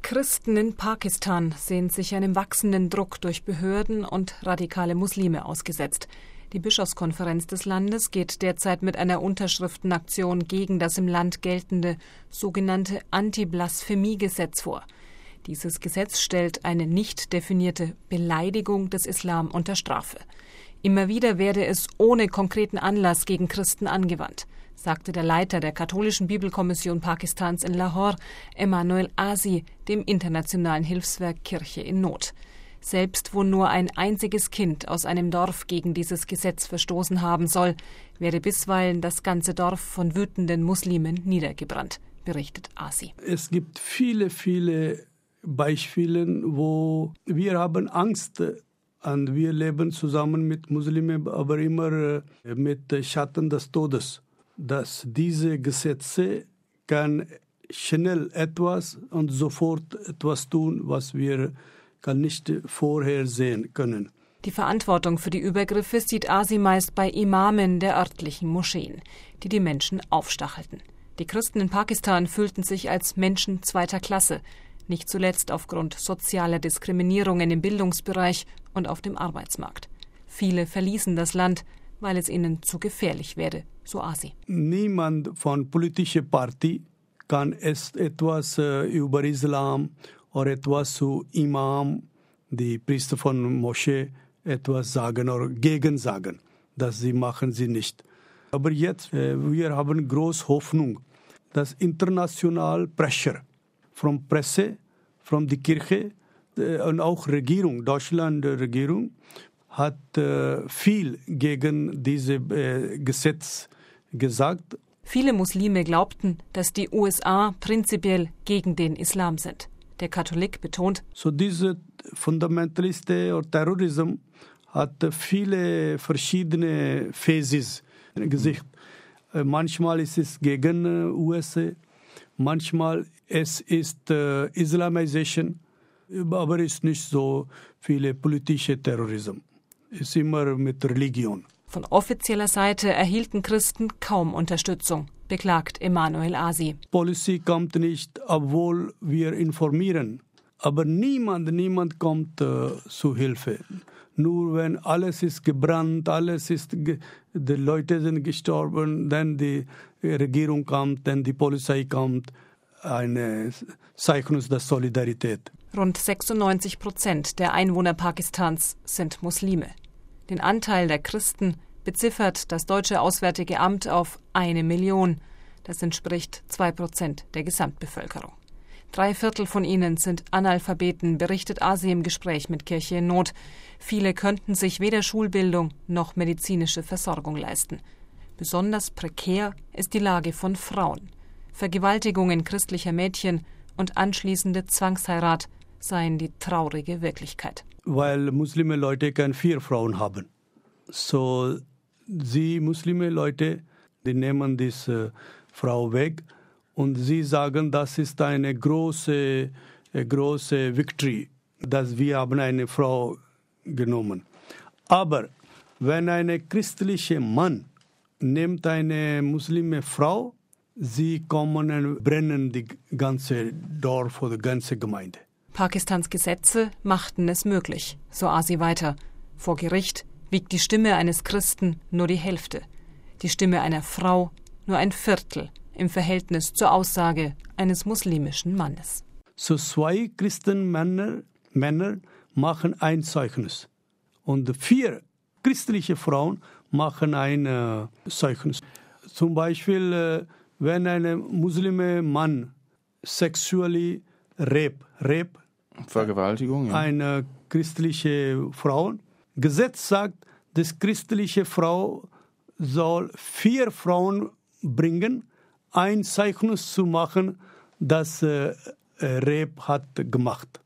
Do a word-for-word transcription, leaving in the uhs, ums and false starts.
Christen in Pakistan sehen sich einem wachsenden Druck durch Behörden und radikale Muslime ausgesetzt. Die Bischofskonferenz des Landes geht derzeit mit einer Unterschriftenaktion gegen das im Land geltende sogenannte Anti-Blasphemie-Gesetz vor. Dieses Gesetz stellt eine nicht definierte Beleidigung des Islam unter Strafe. Immer wieder werde es ohne konkreten Anlass gegen Christen angewandt, sagte der Leiter der katholischen Bibelkommission Pakistans in Lahore, Emanuel Azi, dem internationalen Hilfswerk Kirche in Not. Selbst wo nur ein einziges Kind aus einem Dorf gegen dieses Gesetz verstoßen haben soll, werde bisweilen das ganze Dorf von wütenden Muslimen niedergebrannt, berichtet Azi. Es gibt viele, viele Beispiele, wo wir haben Angst und wir leben zusammen mit Muslimen, aber immer mit Schatten des Todes. Dass diese Gesetze kann schnell etwas und sofort etwas tun, was wir kann nicht vorhersehen können. Die Verantwortung für die Übergriffe sieht Azi meist bei Imamen der örtlichen Moscheen, die die Menschen aufstachelten. Die Christen in Pakistan fühlten sich als Menschen zweiter Klasse, nicht zuletzt aufgrund sozialer Diskriminierungen im Bildungsbereich und auf dem Arbeitsmarkt. Viele verließen das Land, weil es ihnen zu gefährlich werde, so Azi. Niemand von politischer Partie kann es etwas äh, über Islam oder etwas zu Imam, die Priester von Moschee, etwas sagen oder gegen sagen. Das sie machen sie nicht. Aber jetzt, äh, wir haben große Hoffnung, dass international Pressure von Presse, von der Kirche äh, und auch Regierung, Deutschland Regierung, hat äh, viel gegen dieses äh, Gesetz gesagt. Viele Muslime glaubten, dass die U S A prinzipiell gegen den Islam sind. Der Katholik betont, so diese Fundamentalisten oder Terrorismus hat viele verschiedene Phases im Gesicht. Äh, manchmal ist es gegen äh, U S A, manchmal es ist äh, Islamization, aber es ist nicht so viele politische Terrorismus. Es ist immer mit Religion. Von offizieller Seite erhielten Christen kaum Unterstützung, beklagt Emanuel Azi. Policy kommt nicht, obwohl wir informieren. Aber niemand, niemand kommt äh, zu Hilfe. Nur wenn alles ist gebrannt, alles ist, ge- die Leute sind gestorben, dann die Regierung kommt, dann die Polizei kommt, ein Zeichen der Solidarität. Rund sechsundneunzig Prozent der Einwohner Pakistans sind Muslime. Den Anteil der Christen beziffert das Deutsche Auswärtige Amt auf eine Million. Das entspricht zwei Prozent der Gesamtbevölkerung. Drei Viertel von ihnen sind Analphabeten, berichtet Azi im Gespräch mit Kirche in Not. Viele könnten sich weder Schulbildung noch medizinische Versorgung leisten. Besonders prekär ist die Lage von Frauen. Vergewaltigungen christlicher Mädchen und anschließende Zwangsheirat seien die traurige Wirklichkeit. Weil muslime Leute keine vier Frauen haben. So, sie muslime Leute, die nehmen diese Frau weg und sie sagen, das ist eine große, große Victory, dass wir haben eine Frau genommen. Aber wenn ein christlicher Mann nimmt eine muslime Frau, sie kommen und brennen die ganze Dorf oder die ganze Gemeinde. Pakistans Gesetze machten es möglich, so Azi weiter. Vor Gericht wiegt die Stimme eines Christen nur die Hälfte, die Stimme einer Frau nur ein Viertel im Verhältnis zur Aussage eines muslimischen Mannes. So zwei Christenmänner Männer machen ein Zeugnis und vier christliche Frauen machen ein äh, Zeugnis. Zum Beispiel, äh, wenn ein muslimer Mann sexually rape, rape Vergewaltigung, ja. eine christliche Frau. Gesetz sagt, dass christliche Frau soll vier Frauen bringen, ein Zeugnis zu machen, dass äh, Rape hat gemacht.